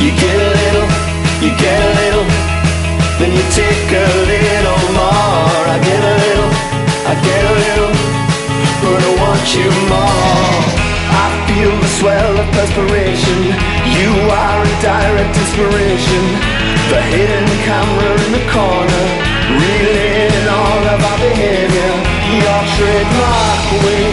You get a little, you get a little, then you take a little more. I get a little, I get a little, but I want you more. I feel the swell of perspiration. You are a direct inspiration. The hidden camera in the corner, reeling all of our behavior. Your trademark way